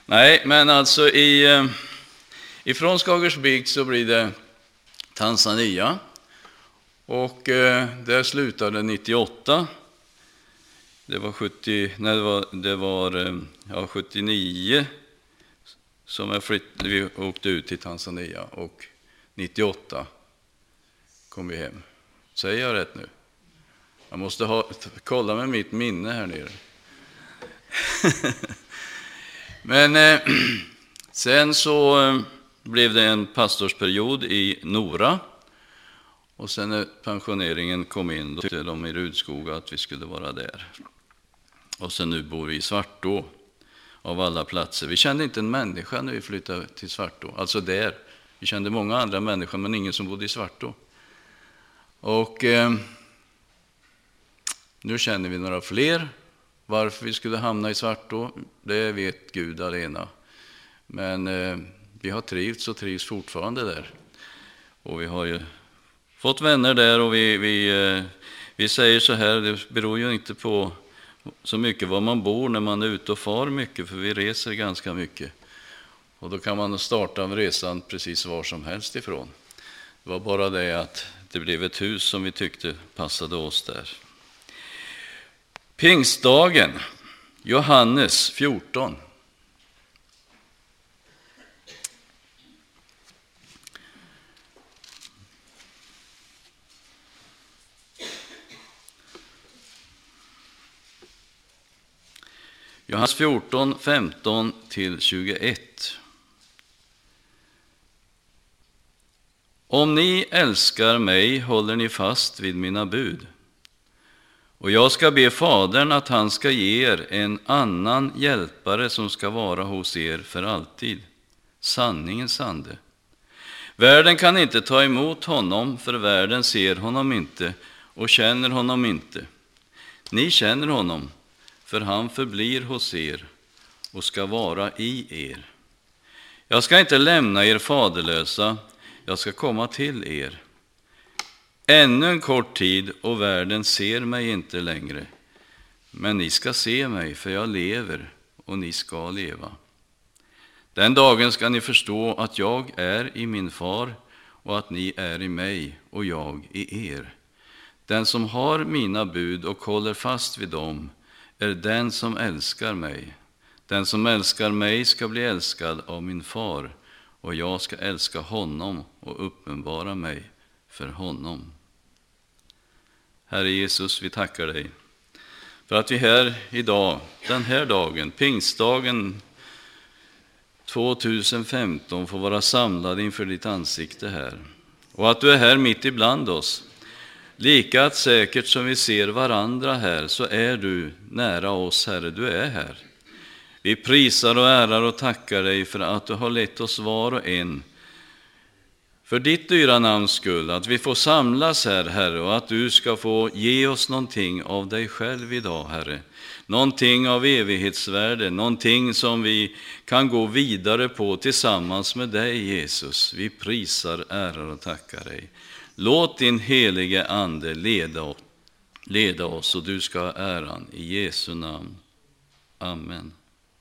Nej, men alltså ifrån Skagersbygd så blir det Tanzania. Och där slutade 98. Det var 79 som vi åkte ut till Tanzania, och 98 kom vi hem. Säger jag rätt nu? Jag måste kolla med mitt minne här nere. Men sen så blev det en pastorsperiod i Nora. Och sen när pensioneringen kom in, då tyckte de i Rudskoga att vi skulle vara där. Och sen nu bor vi i Svartå av alla platser. Vi kände inte en människa när vi flyttade till Svartå. Alltså där. Vi kände många andra människor, men ingen som bodde i Svartå. Och nu känner vi några fler. Varför vi skulle hamna i Svartå, det vet Gud alena. Men vi har trivts och trivs fortfarande där. Och vi har ju fått vänner där, och vi säger så här, det beror ju inte på så mycket var man bor när man är ute och far mycket, för vi reser ganska mycket. Och då kan man starta resan precis var som helst ifrån. Det var bara det att det blev ett hus som vi tyckte passade oss där. Pingstdagen, Johannes 14. Johannes 14, 15-21. Om ni älskar mig håller ni fast vid mina bud. Och jag ska be Fadern att han ska ge er en annan hjälpare som ska vara hos er för alltid. Sanningens ande. Världen kan inte ta emot honom, för världen ser honom inte och känner honom inte. Ni känner honom, för han förblir hos er och ska vara i er. Jag ska inte lämna er faderlösa, jag ska komma till er. Ännu en kort tid och världen ser mig inte längre. Men ni ska se mig, för jag lever och ni ska leva. Den dagen ska ni förstå att jag är i min far och att ni är i mig och jag i er. Den som har mina bud och håller fast vid dem är den som älskar mig. Den som älskar mig ska bli älskad av min far, och jag ska älska honom och uppenbara mig för honom. Herre Jesus, vi tackar dig för att vi här idag, den här dagen, pingstdagen 2015, får vara samlade inför ditt ansikte här. Och att du är här mitt ibland oss. Lika säkert som vi ser varandra här, så är du nära oss, Herre, du är här. Vi prisar och ärar och tackar dig för att du har lett oss var och en för ditt dyra namns skull, att vi får samlas här, Herre, och att du ska få ge oss någonting av dig själv idag, Herre. Någonting av evighetsvärde, någonting som vi kan gå vidare på tillsammans med dig, Jesus. Vi prisar, ärar och tackar dig. Låt din helige ande leda oss, och du ska ha äran i Jesu namn. Amen.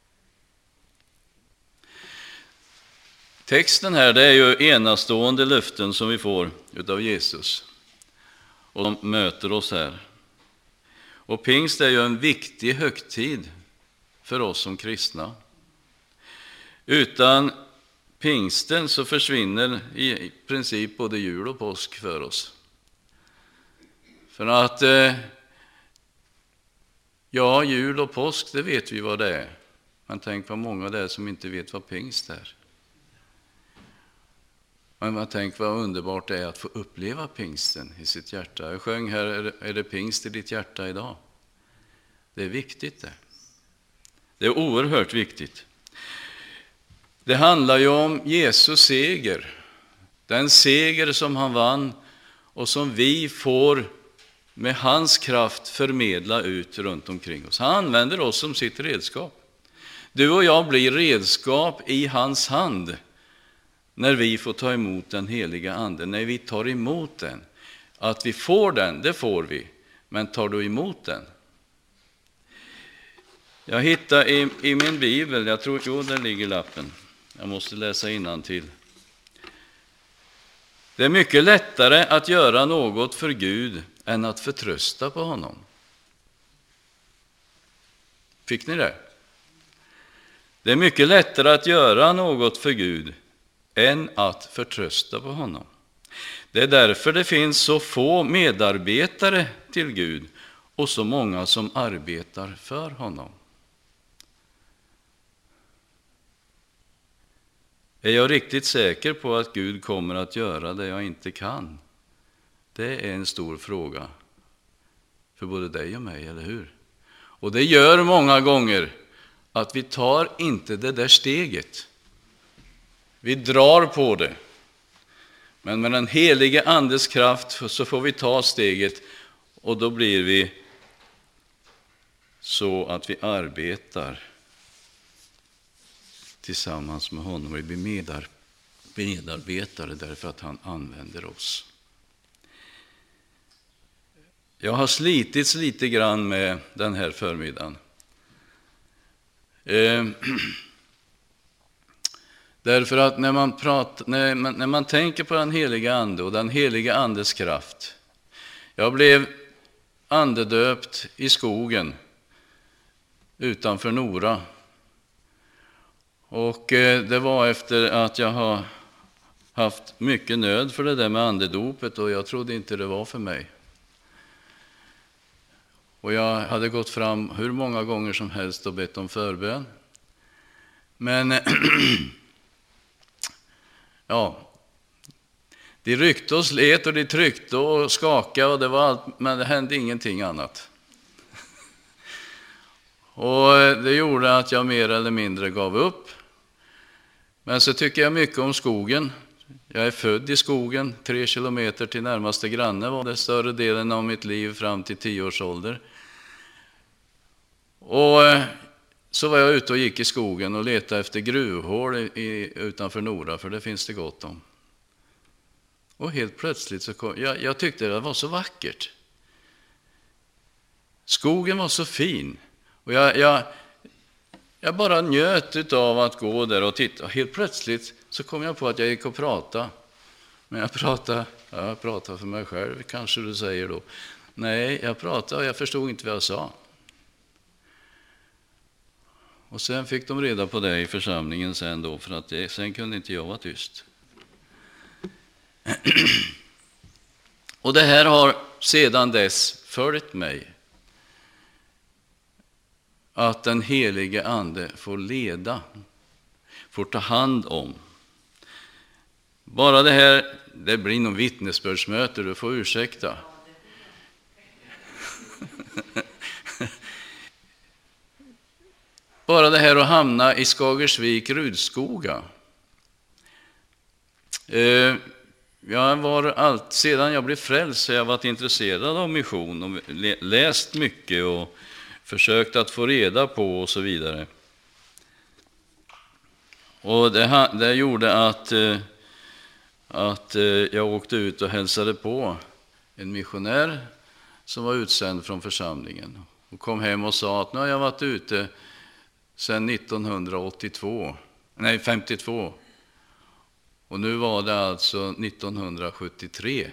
Texten här, det är ju enastående löften som vi får av Jesus. Och de möter oss här. Och pingst är ju en viktig högtid för oss som kristna. Utan pingsten så försvinner i princip både jul och påsk för oss. För att jul och påsk, det vet vi vad det är. Men tänk på många där som inte vet vad pingst är. Men tänk vad underbart det är att få uppleva pingsten i sitt hjärta. Jag sjöng här, är det pingst i ditt hjärta idag? Det är viktigt det. Det är oerhört viktigt. Det handlar ju om Jesus seger. Den seger som han vann och som vi får med hans kraft förmedla ut runt omkring oss. Han använder oss som sitt redskap. Du och jag blir redskap i hans hand när vi får ta emot den heliga anden. När vi tar emot den. Att vi får den, det får vi. Men tar du emot den? Jag hittade i min bibel, jag tror, jo, där ligger lappen. Jag måste läsa innantill. Det är mycket lättare att göra något för Gud än att förtrösta på honom. Fick ni det? Det är mycket lättare att göra något för Gud än att förtrösta på honom. Det är därför det finns så få medarbetare till Gud och så många som arbetar för honom. Är jag riktigt säker på att Gud kommer att göra det jag inte kan? Det är en stor fråga för både dig och mig, eller hur? Och det gör många gånger att vi tar inte det där steget. Vi drar på det. Men med den helige Andes kraft så får vi ta steget, och då blir vi så att vi arbetar tillsammans med honom. Vi blir medarbetare därför att han använder oss. Jag har slitits lite grann med den här förmiddagen. Därför att när man tänker på den heliga ande och den heliga andes kraft. Jag blev andedöpt i skogen utanför Nora. Och det var efter att jag har haft mycket nöd för det där med andedopet, och jag trodde inte det var för mig. Och jag hade gått fram hur många gånger som helst och bett om förbön. Men ja, de ryckte och slet och de tryckte och skakade, och det var allt, men det hände ingenting annat. Och det gjorde att jag mer eller mindre gav upp. Men så tycker jag mycket om skogen. Jag är född i skogen, 3 kilometer till närmaste granne var det större delen av mitt liv fram till 10 års ålder. Och så var jag ute och gick i skogen och letade efter gruvhål utanför Nora, för det finns det gott om. Och helt plötsligt så kom jag tyckte det var så vackert. Skogen var så fin. Och jag bara njöt av att gå där och titta. Och helt plötsligt så kom jag på att jag gick och pratade. Men jag pratade för mig själv, kanske du säger då. Nej, jag pratade och jag förstod inte vad jag sa. Och sen fick de reda på det i församlingen sen då, för att sen kunde inte jag vara tyst. Och det här har sedan dess följt mig. Att den helige ande får leda, får ta hand om. Bara det här, det blir någon vittnesbördsmöte, du får ursäkta. Bara det här att hamna i Skagersvik, Rudskoga. Sedan jag blev frälst så har jag varit intresserad av mission och läst mycket och försökt att få reda på och så vidare. Och det gjorde att jag åkte ut och hälsade på en missionär som var utsänd från församlingen. Och kom hem och sa att nu har jag varit ute sedan 52. Och nu var det alltså 1973.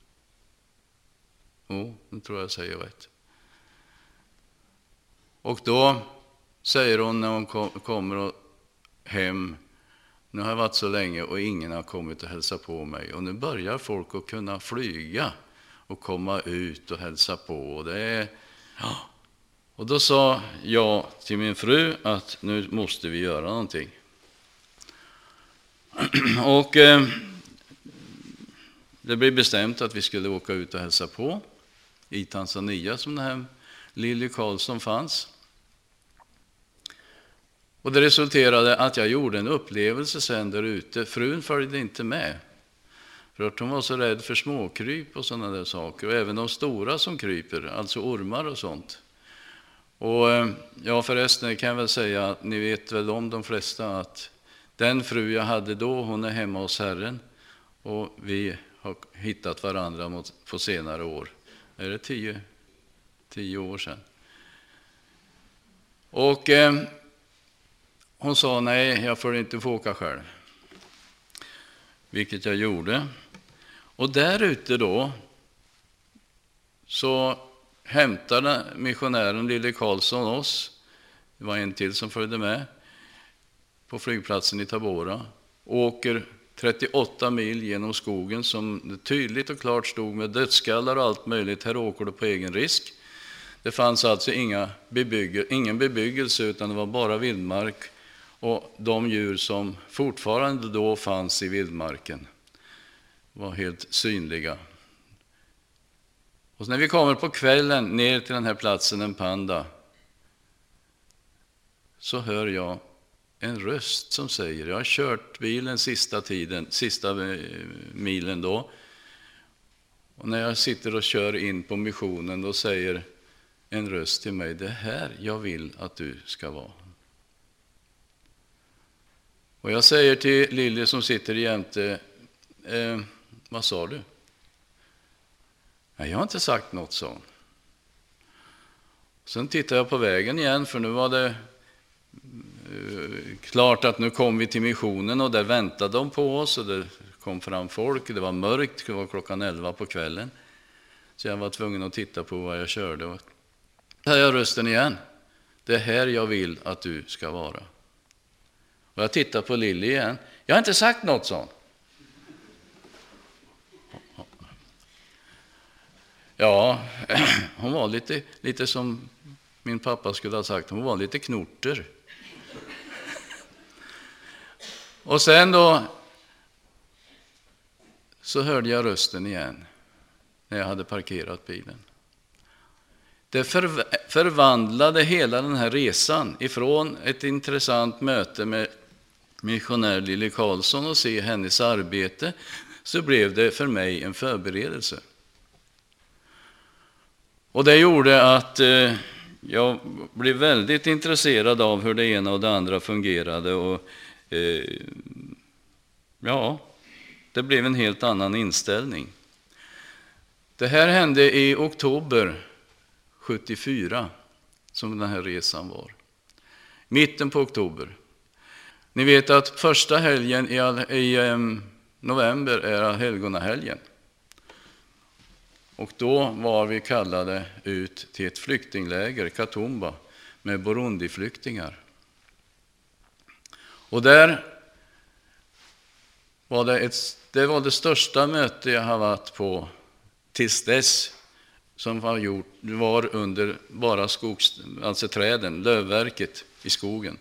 Nu tror jag säger rätt. Och då säger hon när hon kommer hem, nu har jag varit så länge och ingen har kommit och hälsat på mig. Och nu börjar folk att kunna flyga och komma ut och hälsa på. Och då sa jag till min fru att nu måste vi göra någonting. Och det blev bestämt att vi skulle åka ut och hälsa på i Tanzania, som den här Lilly Karlsson fanns. Och det resulterade att jag gjorde en upplevelse sen där ute. Frun följde inte med, för att hon var så rädd för småkryp och sådana där saker. Och även de stora som kryper, alltså ormar och sånt. Och förresten kan jag väl säga att ni vet väl om de flesta att den fru jag hade då, hon är hemma hos Herren. Och vi har hittat varandra på senare år. Är det 10 år sedan? Och hon sa nej, jag får inte få åka själv. Vilket jag gjorde. Och där ute då så hämtade missionären Lille Karlsson oss. Det var en till som följde med på flygplatsen i Tabora. Och åker 38 mil genom skogen som tydligt och klart stod med dödskallar och allt möjligt. Här åker du på egen risk. Det fanns alltså ingen bebyggelse, utan det var bara vildmark och de djur som fortfarande då fanns i vildmarken var helt synliga. Och när vi kommer på kvällen ner till den här platsen, en panda, så hör jag en röst som säger, jag har kört bilen sista milen då, och när jag sitter och kör in på missionen, då säger en röst till mig, det här jag vill att du ska vara. Och jag säger till Lilje som sitter jämte, vad sa du? Nej, jag har inte sagt något, sa hon. Sen tittar jag på vägen igen, för nu var det klart att nu kom vi till missionen, och där väntade de på oss, och det kom fram folk. Det var mörkt, det var klockan 11 på kvällen, så jag var tvungen att titta på vad jag körde. Och hör jag rösten igen, det är här jag vill att du ska vara. Och jag tittar på Lilly igen, jag har inte sagt något, sånt. Ja, hon var lite som min pappa skulle ha sagt, hon var lite knorter. Och sen då så hörde jag rösten igen när jag hade parkerat bilen. Det förvandlade hela den här resan ifrån ett intressant möte med missionär Lille Karlsson och se hennes arbete, så blev det för mig en förberedelse. Och det gjorde att jag blev väldigt intresserad av hur det ena och det andra fungerade, och det blev en helt annan inställning. Det här hände i oktober 74, som den här resan var. Mitten på oktober. Ni vet att första helgen i november är helgonahelgen. Och då var vi kallade ut till ett flyktingläger, Katumba, med Burundi-flyktingar. Och där var det var det största möte jag har varit på tills dess, som var under bara alltså träden, lövverket i skogen.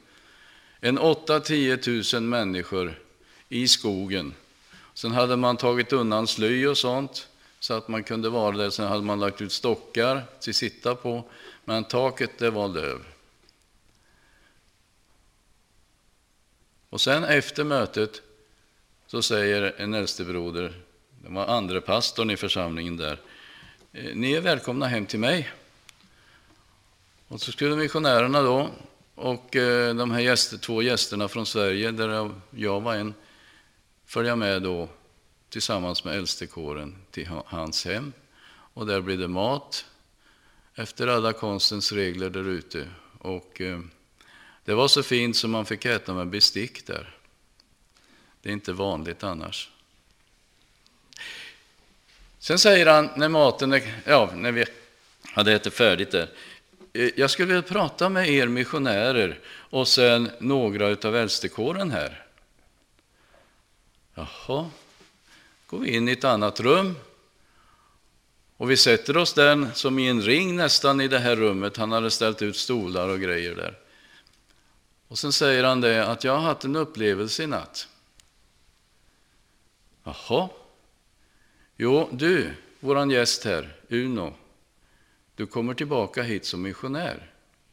8-10 000 människor i skogen. Sen hade man tagit undan sly och sånt, så att man kunde vara där. Sen hade man lagt ut stockar till sitta på, men taket det var löv. Och sen efter mötet så säger en äldstebroder, det var andra pastorn i församlingen där, ni är välkomna hem till mig. Och så skulle missionärerna då, och de här två gästerna från Sverige, där jag var en, följa med då tillsammans med äldstekåren till hans hem. Och där blev det mat efter alla konstens regler där ute. Och det var så fint som man fick äta med bestick där. Det är inte vanligt annars. Sen säger han när vi hade ätit färdigt där, jag skulle vilja prata med er missionärer och sen några utav äldstekåren här. Jaha, går vi in i ett annat rum och vi sätter oss där som i en ring nästan i det här rummet. Han hade ställt ut stolar och grejer där. Och sen säger han det att jag har haft en upplevelse i natt. Jaha. Jo, du, våran gäst här, Uno, du kommer tillbaka hit som missionär.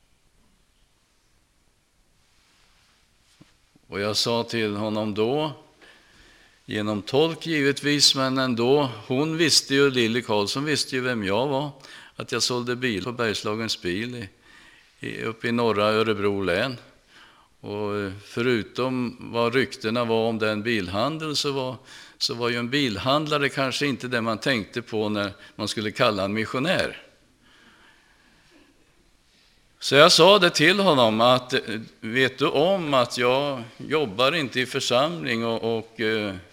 Och jag sa till honom då, genom tolk givetvis, men ändå, hon visste ju, Lille Karlsson visste ju vem jag var, att jag sålde bil på Bergslagens bil uppe i norra Örebro län. Och förutom vad ryktena var om den bilhandel, så var ju en bilhandlare kanske inte det man tänkte på när man skulle kalla en missionär. Så jag sa det till honom att vet du om att jag jobbar inte i församling och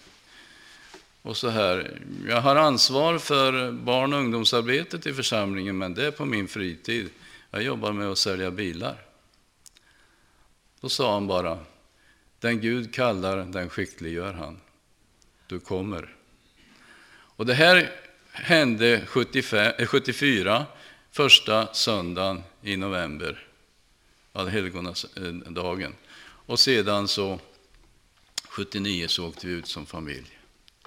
så här. Jag har ansvar för barn- och ungdomsarbetet i församlingen, men det är på min fritid. Jag jobbar med att sälja bilar. Då sa han bara, den Gud kallar, den skickliggör han. Du kommer. Och det här hände 74, första söndagen i november, allhelgonadagen. Och sedan så 79 så åkte vi ut som familj.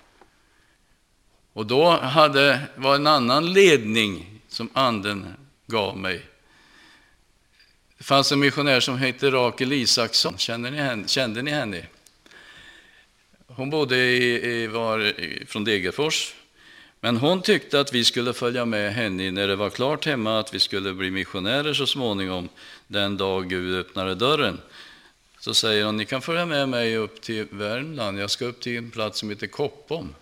Och då var en annan ledning som anden gav mig. Det fanns en missionär som hette Rakel Isaksson. Kände ni henne? Hon var från Degerfors. Men hon tyckte att vi skulle följa med henne när det var klart hemma att vi skulle bli missionärer så småningom den dag Gud öppnade dörren. Så säger hon, ni kan följa med mig upp till Värmland. Jag ska upp till en plats som heter Koppom.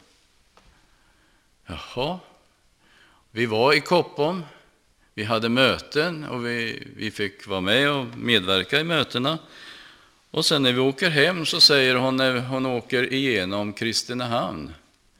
Jaha. Vi var i Koppom. Vi hade möten och vi fick vara med och medverka i mötena. Och sen när vi åker hem så säger hon när hon åker igenom Kristinehamn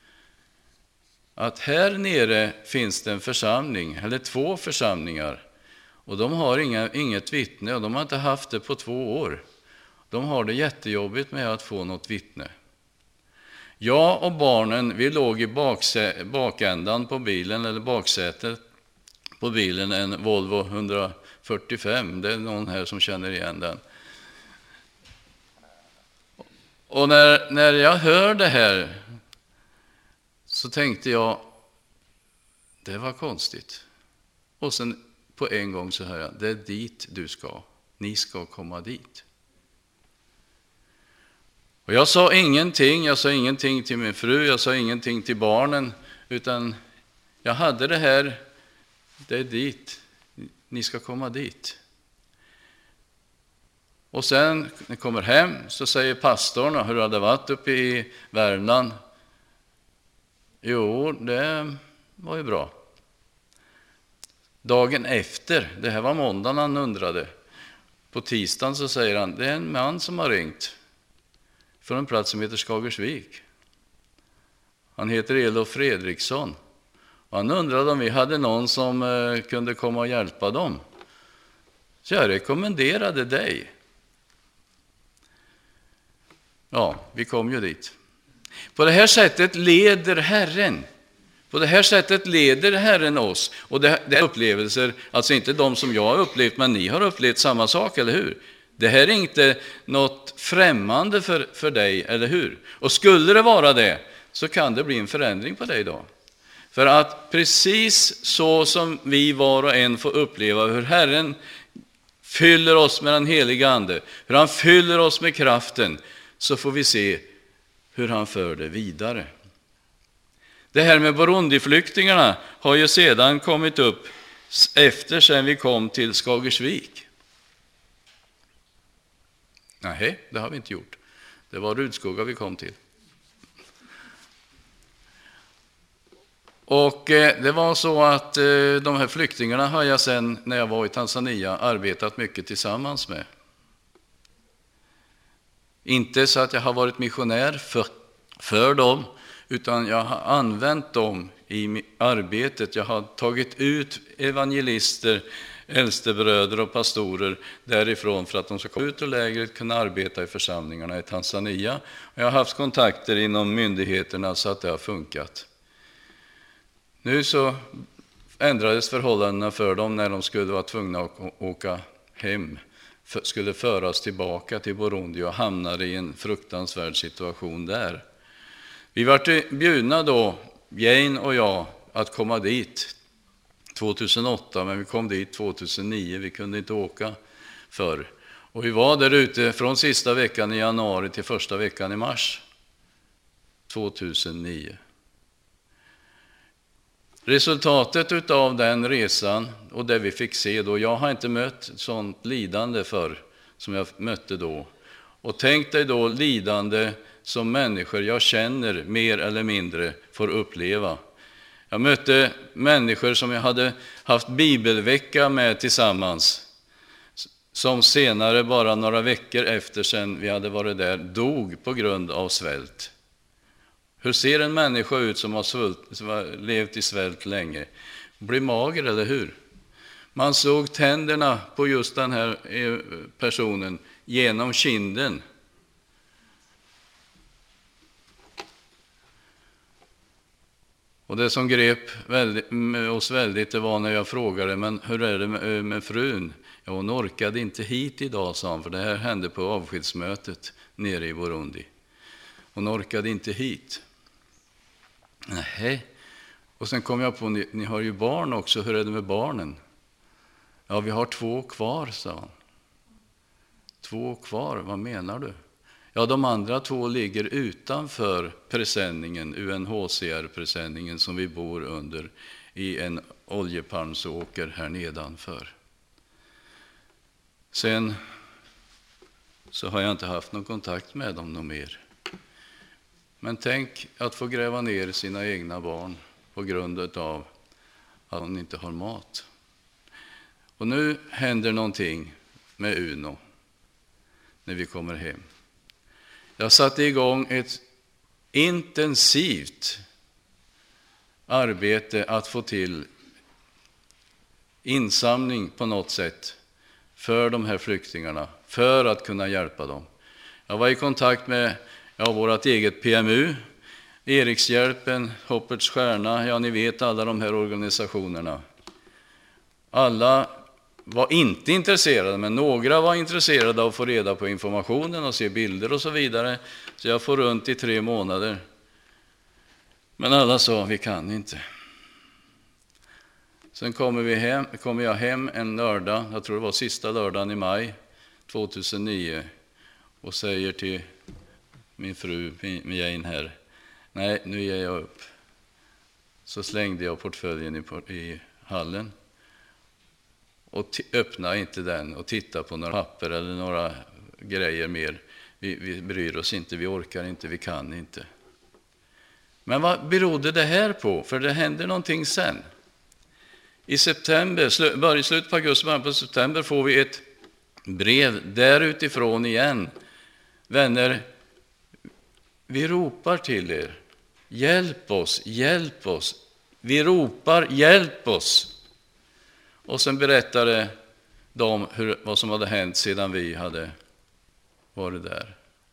att här nere finns det en församling, eller 2 församlingar. Och de har inget vittne och de har inte haft det på 2 år. De har det jättejobbigt med att få något vittne. Jag och barnen, vi låg i bakändan på bilen, eller baksätet på bilen, en Volvo 145. Det är någon här som känner igen den. Och när jag hör det här så tänkte jag, det var konstigt. Och sen på en gång så hör jag, det är dit du ska. Ni ska komma dit. Och jag sa ingenting till min fru, jag sa ingenting till barnen, utan jag hade det här, det är dit, ni ska komma dit. Och sen när jag kommer hem så säger pastorn hur det hade varit uppe i Värmland. Jo, det var ju bra. Dagen efter, det här var måndagen han undrade, på tisdagen så säger han, det är en man som har ringt från en plats som heter Skagersvik. Han heter Elof Fredriksson. Och han undrade om vi hade någon som kunde komma och hjälpa dem. Så jag rekommenderade dig. Ja, vi kom ju dit. På det här sättet leder Herren. På det här sättet leder Herren oss. Och det är upplevelser, alltså inte de som jag har upplevt, men ni har upplevt samma sak, eller hur? Det här är inte något främmande för dig, eller hur? Och skulle det vara det, så kan det bli en förändring på dig då. För att precis så som vi var och en får uppleva hur Herren fyller oss med den heliga ande, hur han fyller oss med kraften, så får vi se hur han för det vidare. Det här med Burundiflyktingarna har ju sedan kommit upp sen vi kom till Skagersvik. Nej, det har vi inte gjort. Det var Rudskoga vi kom till. Och det var så att de här flyktingarna har jag sen när jag var i Tanzania arbetat mycket tillsammans med. Inte så att jag har varit missionär för dem, utan jag har använt dem i arbetet. Jag har tagit ut evangelister, äldstebröder och pastorer därifrån för att de ska komma ut ur lägret och kunna arbeta i församlingarna i Tanzania. Jag har haft kontakter inom myndigheterna så att det har funkat. Nu så ändrades förhållandena för dem när de skulle vara tvungna att åka hem. Skulle föras tillbaka till Burundi och hamnade i en fruktansvärd situation där. Vi var bjudna då, Jane och jag, att komma dit 2008, men vi kom dit 2009. Vi kunde inte åka förr. Och vi var där ute från sista veckan i januari till första veckan i mars 2009. Resultatet av den resan och det vi fick se då, jag har inte mött sånt lidande för som jag mötte då. Och tänk dig då lidande som människor jag känner mer eller mindre får uppleva. Jag mötte människor som jag hade haft bibelvecka med tillsammans. som senare, bara några veckor efter sen vi hade varit där, dog på grund av svält. Hur ser en människa ut som har levt i svält länge? Blir mager, eller hur? Man såg tänderna på just den här personen genom kinden. Och det som grep oss väldigt, det var när jag frågade, men hur är det med frun? Ja, hon orkade inte hit idag, sa han, för det här hände på avskedsmötet nere i Burundi. Hon orkade inte hit. Nej. Och sen kom jag på, ni har ju barn också, hur är det med barnen? Ja, vi har 2 kvar, sa han. 2 kvar, vad menar du? Ja, de andra 2 ligger utanför presenningen, UNHCR-presenningen som vi bor under i en oljepalmsåker här nedanför. Sen så har jag inte haft någon kontakt med dem någon mer. Men tänk att få gräva ner sina egna barn på grund av att hon inte har mat. Och nu händer någonting med Uno när vi kommer hem. Jag satte igång ett intensivt arbete att få till insamling på något sätt för de här flyktingarna, för att kunna hjälpa dem. Jag var i kontakt med vårt eget PMU, Erikshjälpen, Hoppets Stjärna, ja ni vet alla de här organisationerna. Alla var inte intresserade, men några var intresserade av att få reda på informationen och se bilder och så vidare. Så jag får runt i 3 månader. Men alla sa, vi kan inte. Sen kommer jag hem en lördag, jag tror det var sista lördagen i maj 2009, och säger till min fru Jane här, nej, nu ger jag upp. Så slängde jag portföljen i hallen och öppnade inte den och tittade på några papper eller några grejer mer. Vi bryr oss inte, vi orkar inte, vi kan inte. Men vad berodde det här på? För det hände någonting sen. I september, i slutet på augusti, början på september, får vi ett brev där utifrån igen. Vänner, vi ropar till er. Hjälp oss, hjälp oss. Vi ropar, hjälp oss. Och sen berättade de vad som hade hänt sedan vi hade varit där.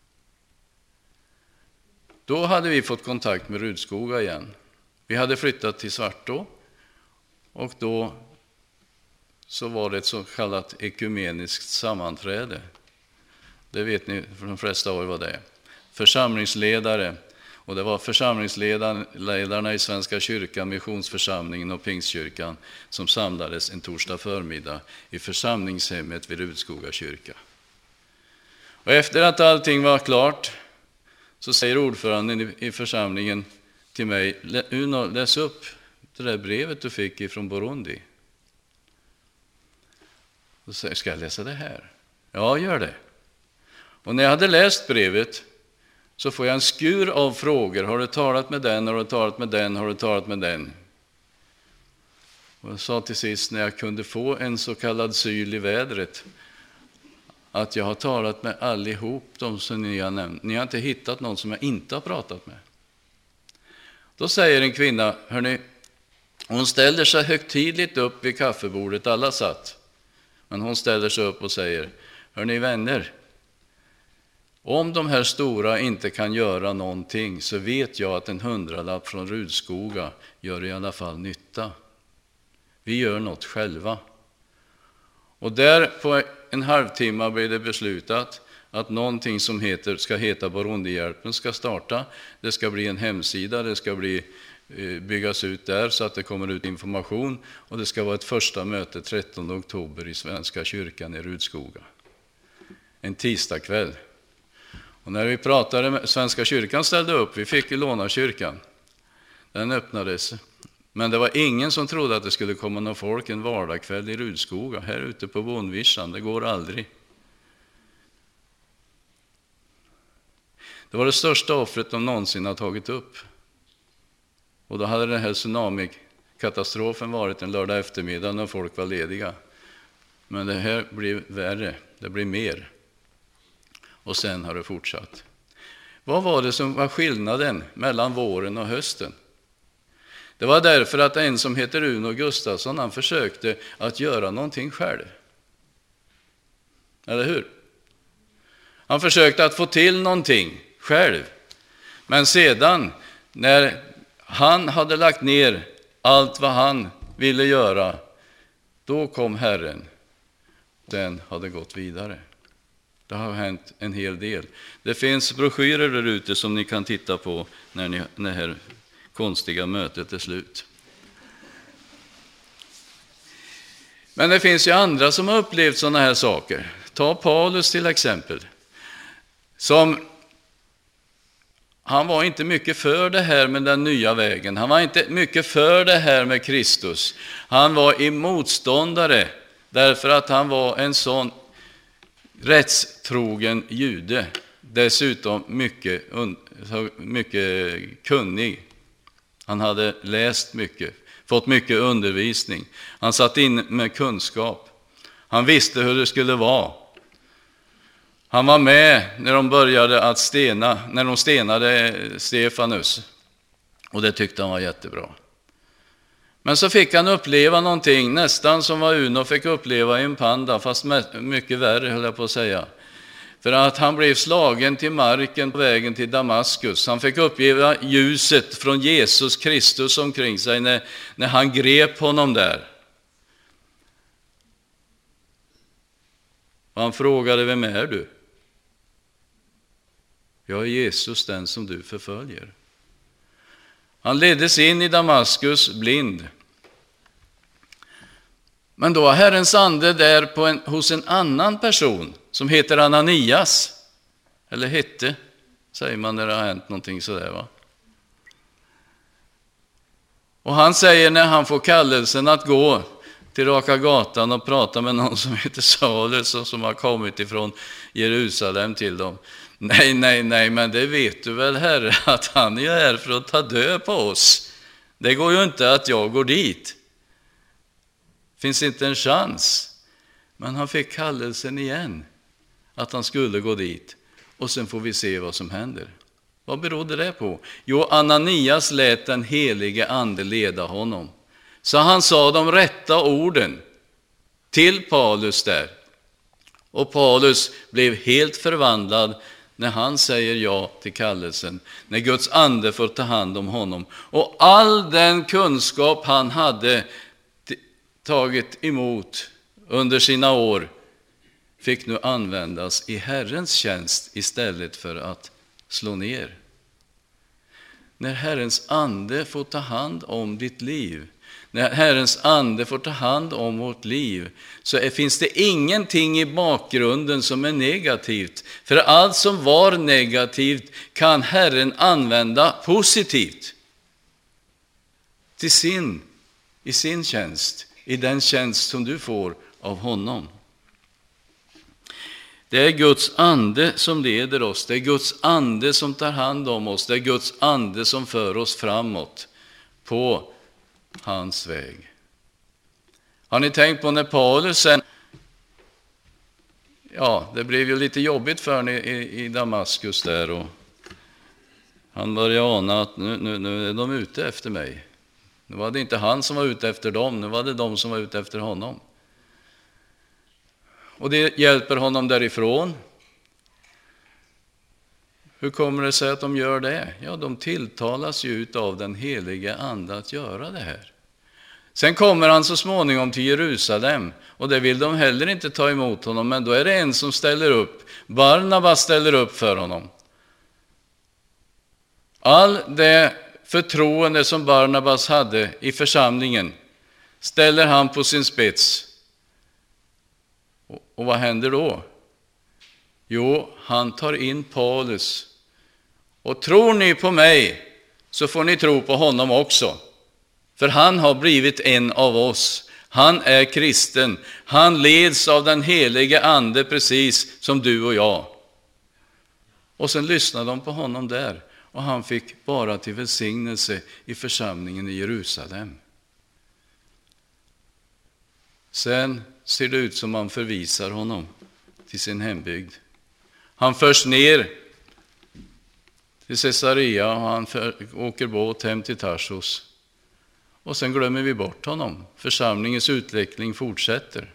Då hade vi fått kontakt med Rudskoga igen. Vi hade flyttat till Svartå. Och då så var det ett så kallat ekumeniskt sammanträde. Det vet ni för de flesta år vad det är. Församlingsledare. Och det var församlingsledarna i Svenska kyrkan, Missionsförsamlingen och Pingstkyrkan som samlades en torsdag förmiddag i församlingshemmet vid Rudskoga kyrka. Och efter att allting var klart så säger ordföranden i församlingen till mig, Uno, läs upp det där brevet du fick ifrån Burundi. Då säger jag, ska jag läsa det här? Ja, gör det. Och när jag hade läst brevet så får jag en skur av frågor. Har du talat med den? Har du talat med den? Har du talat med den? Och jag sa till sist, när jag kunde få en så kallad syl i vädret, att jag har talat med allihop de som ni har nämnt. Ni har inte hittat någon som jag inte har pratat med. Då säger en kvinna, hörni, hon ställer sig högtidligt upp vid kaffebordet, alla satt. Men hon ställer sig upp och säger, hörni vänner, om de här stora inte kan göra någonting så vet jag att en 100-lapp från Rudskoga gör i alla fall nytta. Vi gör något själva. Och där på en halvtimme blev det beslutat att någonting som ska heta Burundihjälpen ska starta. Det ska bli en hemsida, det ska byggas ut där så att det kommer ut information. Och det ska vara ett första möte 13 oktober i Svenska kyrkan i Rudskoga. En tisdagkväll. Och när vi pratade med Svenska kyrkan ställde upp, vi fick låna kyrkan. Den öppnades. Men det var ingen som trodde att det skulle komma någon folk en vardagskväll i Rudskoga, här ute på Bondvischan. Det går aldrig. Det var det största offret de någonsin har tagit upp. Och då hade den här tsunamikatastrofen varit en lördag eftermiddag när folk var lediga. Men det här blir värre, det blir mer. Och sen har det fortsatt. Vad var det som var skillnaden mellan våren och hösten? Det var därför att en som heter Uno Gustafsson, han försökte att göra någonting själv. Eller hur? Han försökte att få till någonting själv. Men sedan, när han hade lagt ner allt vad han ville göra, då kom Herren. Den hade gått vidare. Det har hänt en hel del. Det finns broschyrer där ute som ni kan titta på när det här konstiga mötet är slut. Men det finns ju andra som har upplevt sådana här saker. Ta Paulus till exempel. Han var inte mycket för det här med den nya vägen. Han var inte mycket för det här med Kristus. Han var i motståndare därför att han var en sån rättstrogen jude. Dessutom mycket kunnig. Han hade läst mycket, fått mycket undervisning. Han satt in med kunskap. Han visste hur det skulle vara. Han var med när de började att stenade Stefanus. Och det tyckte han var jättebra. Men så fick han uppleva någonting nästan som vad Uno fick uppleva i en panda, fast mycket värre höll jag på att säga. För att han blev slagen till marken på vägen till Damaskus. Han fick uppleva ljuset från Jesus Kristus omkring sig när han grep honom där. Och han frågade: vem är du? Jag är Jesus, den som du förföljer. Han leddes in i Damaskus blind. Men då var Herrens ande där hos en annan person som heter Ananias. Eller hette, säger man när det har hänt någonting sådär, va? Och han säger när han får kallelsen att gå till Raka gatan och prata med någon som heter Saulus och som har kommit ifrån Jerusalem till dem. Nej, men det vet du väl, Herre, att han är här för att ta död på oss. Det går ju inte att jag går dit. Finns inte en chans. Men han fick kallelsen igen att han skulle gå dit. Och sen får vi se vad som händer. Vad berodde det på? Jo, Ananias lät den helige ande leda honom. Så han sa de rätta orden till Paulus där. Och Paulus blev helt förvandlad när han säger ja till kallelsen. När Guds ande får ta hand om honom. Och all den kunskap han hade tagit emot under sina år fick nu användas i Herrens tjänst istället för att slå ner. När Herrens ande får ta hand om ditt liv, när Herrens ande får ta hand om vårt liv, så finns det ingenting i bakgrunden som är negativt. För allt som var negativt kan Herren använda positivt i sin tjänst, i den tjänst som du får av honom. Det är Guds ande som leder oss. Det är Guds ande som tar hand om oss. Det är Guds ande som för oss framåt på hans väg. Har ni tänkt på när Paulus sen... Ja, det blev ju lite jobbigt för honom i Damaskus där. Och han började ana att nu är de ute efter mig. Nu var det inte han som var ute efter dem. Nu var det de som var ute efter honom. Och det hjälper honom därifrån. Hur kommer det sig att de gör det? Ja, de tilltalas ju av den helige ande att göra det här. Sen kommer han så småningom till Jerusalem. Och det vill de heller inte ta emot honom. Men då är det en som ställer upp. Barnabas ställer upp för honom. All det förtroende som Barnabas hade i församlingen ställer han på sin spets. Och vad händer då? Jo, han tar in Paulus. Och tror ni på mig så får ni tro på honom också. För han har blivit en av oss. Han är kristen. Han leds av den helige ande precis som du och jag. Och sen lyssnade de på honom där. Och han fick bara till välsignelse i församlingen i Jerusalem. Sen ser det ut som man förvisar honom till sin hembygd. Han förs ner till Caesarea och han åker båt hem till Tarsus. Och sen glömmer vi bort honom. Församlingens utveckling fortsätter.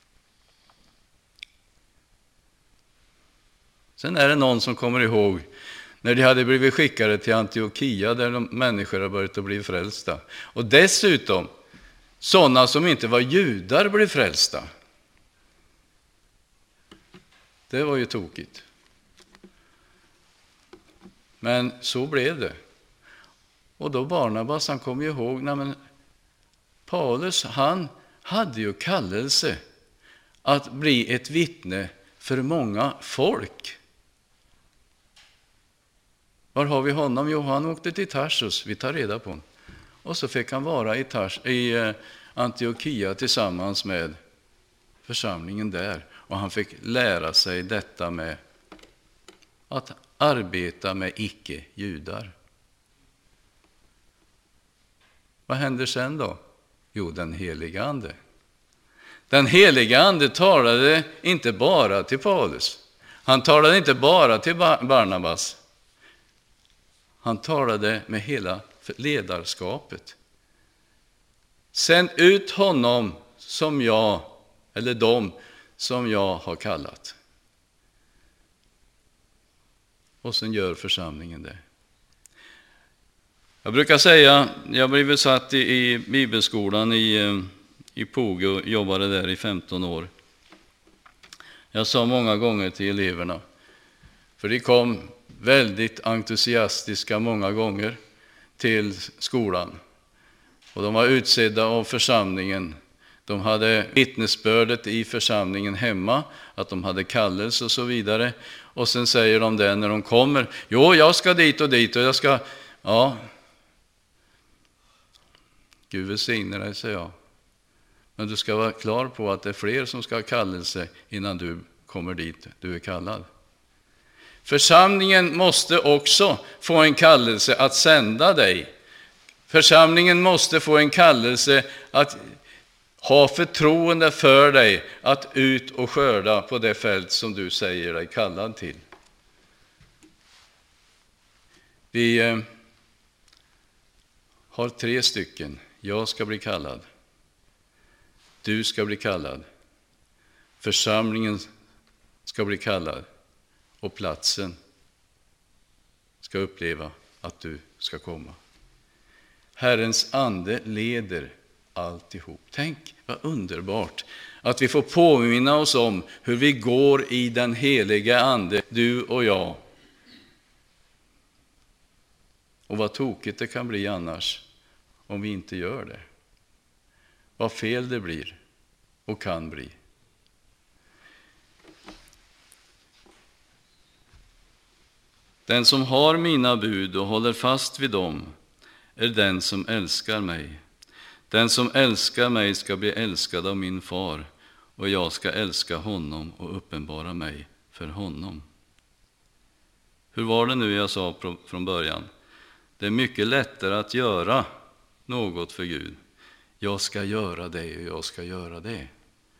Sen är det någon som kommer ihåg när de hade blivit skickade till Antiochia där människor har börjat att bli frälsta. Och dessutom sådana som inte var judar blev frälsta. Det var ju tokigt. Men så blev det. Och då Barnabas, han kom ju ihåg, men Paulus, han hade ju kallelse att bli ett vittne för många folk. Var har vi honom? Jo, han åkte till Tarsus, vi tar reda på honom. Och så fick han vara i Antiochia tillsammans med församlingen där. Och han fick lära sig detta med att arbeta med icke-judar. Vad händer sen då? Jo, den heliga ande. Den heliga ande talade inte bara till Paulus. Han talade inte bara till Barnabas. Han talade med hela ledarskapet. Sänd ut honom som jag, eller dem som jag har kallat. Och sen gör församlingen det. Jag brukar säga, jag blev satt i bibelskolan i Pogo och jobbade där i 15 år. Jag sa många gånger till eleverna, för de kom väldigt entusiastiska många gånger till skolan. Och de var utsedda av församlingen. De hade vittnesbördet i församlingen hemma, att de hade kallelse och så vidare. Och sen säger de det när de kommer, jo, jag ska dit och dit och jag ska, ja. Gud välsigne dig, säger jag. Men du ska vara klar på att det är fler som ska ha kallelse innan du kommer dit du är kallad. Församlingen måste också få en kallelse att sända dig. Församlingen måste få en kallelse att ha förtroende för dig att ut och skörda på det fält som du säger dig kallad till. Vi har 3 stycken. Jag ska bli kallad. Du ska bli kallad. Församlingen ska bli kallad. Och platsen ska uppleva att du ska komma. Herrens ande leder alltihop. Tänk vad underbart att vi får påminna oss om hur vi går i den heliga ande, du och jag. Och vad tokigt det kan bli annars om vi inte gör det. Vad fel det blir och kan bli. Den som har mina bud och håller fast vid dem är den som älskar mig. Den som älskar mig ska bli älskad av min far, och jag ska älska honom och uppenbara mig för honom. Hur var det nu jag sa från början? Det är mycket lättare att göra något för Gud. Jag ska göra det och jag ska göra det.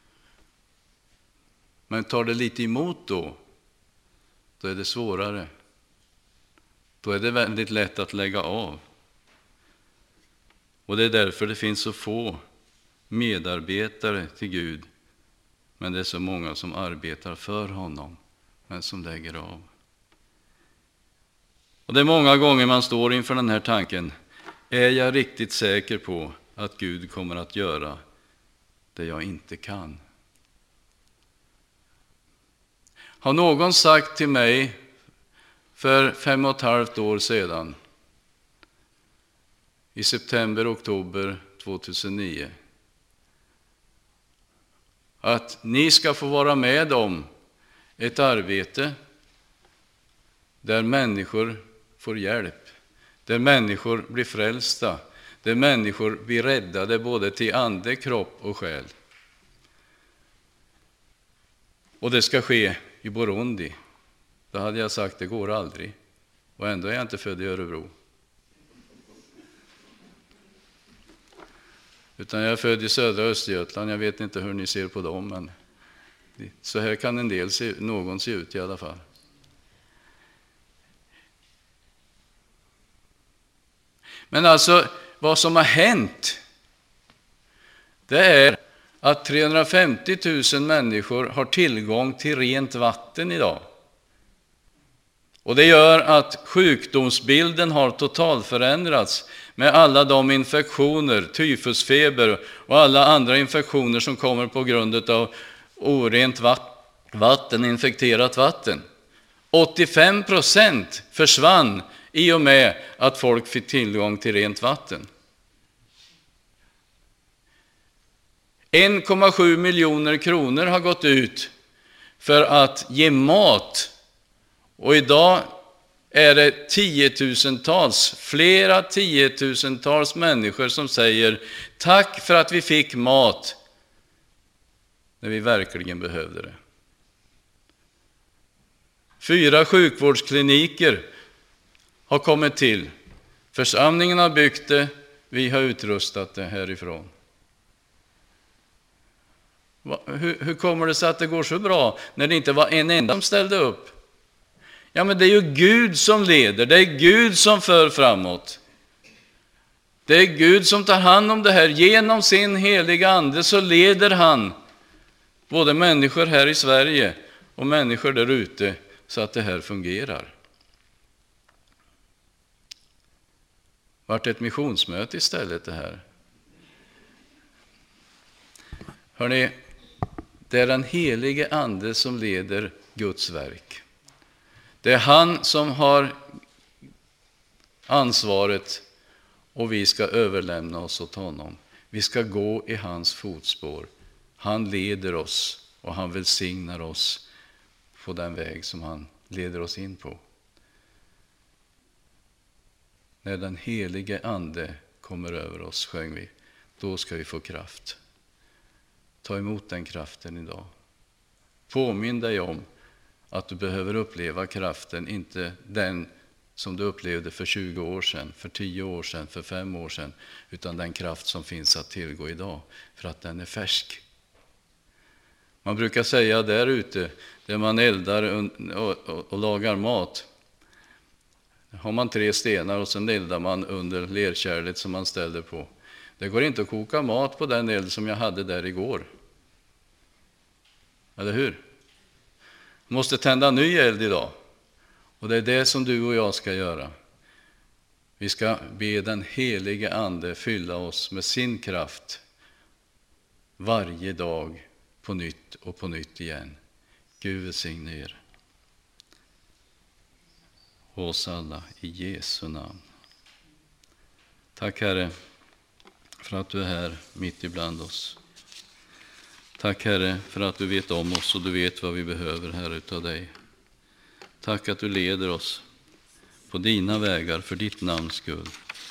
Men tar det lite emot då är det svårare. Då är det väldigt lätt att lägga av. Och det är därför det finns så få medarbetare till Gud. Men det är så många som arbetar för honom, men som lägger av. Och det är många gånger man står inför den här tanken. Är jag riktigt säker på att Gud kommer att göra det jag inte kan? Har någon sagt till mig för 5,5 år sedan, i september-oktober 2009, att ni ska få vara med om ett arbete där människor får hjälp, där människor blir frälsta, där människor blir räddade både till ande, kropp och själ. Och det ska ske i Burundi. Då hade jag sagt, det går aldrig. Och ändå är jag inte född i Örebro. Utan jag är född i södra Östergötland. Jag vet inte hur ni ser på dem, men så här kan någon se ut i alla fall. Men alltså, vad som har hänt, det är att 350 000 människor har tillgång till rent vatten idag. Och det gör att sjukdomsbilden har totalförändrats med alla de infektioner, tyfusfeber och alla andra infektioner som kommer på grund av orent vatten, infekterat vatten. 85% försvann i och med att folk fick tillgång till rent vatten. 1,7 miljoner kronor har gått ut för att ge mat. Och idag är det flera tiotusentals människor som säger tack för att vi fick mat när vi verkligen behövde det. 4 sjukvårdskliniker har kommit till. Församlingen har byggt det, vi har utrustat det härifrån. Hur kommer det sig att det går så bra när det inte var en enda som ställde upp? Ja, men det är ju Gud som leder, det är Gud som för framåt. Det är Gud som tar hand om det här. Genom sin heliga ande så leder han både människor här i Sverige och människor där ute så att det här fungerar. Vart ett missionsmöte istället det här. Hörrni, det är den helige ande som leder Guds verk. Det är han som har ansvaret och vi ska överlämna oss åt honom. Vi ska gå i hans fotspår. Han leder oss och han välsignar oss på den väg som han leder oss in på. När den helige ande kommer över oss, sjöng vi, då ska vi få kraft. Ta emot den kraften idag. Påminn dig om att du behöver uppleva kraften, inte den som du upplevde för 20 år sedan, för 10 år sedan, för 5 år sedan, utan den kraft som finns att tillgå idag, för att den är färsk. Man brukar säga där ute, där man eldar och lagar mat, har man 3 stenar och sen eldar man under lerkärlet som man ställer på. Det går inte att koka mat på den eld som jag hade där igår. Eller hur? Måste tända ny eld idag. Och det är det som du och jag ska göra. Vi ska be den helige ande fylla oss med sin kraft varje dag på nytt och på nytt igen. Gud välsigne er. Oss alla i Jesu namn. Tack Herre för att du är här mitt ibland oss. Tack Herre för att du vet om oss och du vet vad vi behöver här utav dig. Tack att du leder oss på dina vägar för ditt namns skull.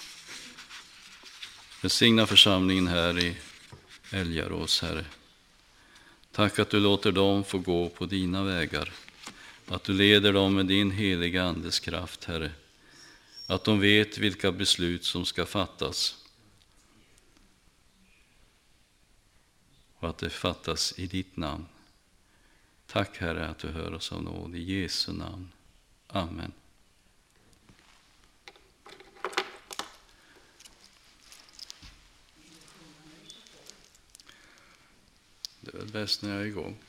Välsigna församlingen här i Älgarås, Herre. Tack att du låter dem få gå på dina vägar. Att du leder dem med din heliga andes kraft, Herre. Att de vet vilka beslut som ska fattas. Och att det fattas i ditt namn. Tack Herre att du hör oss av nåd. I Jesu namn. Amen. Det är väl bäst när jag är igång.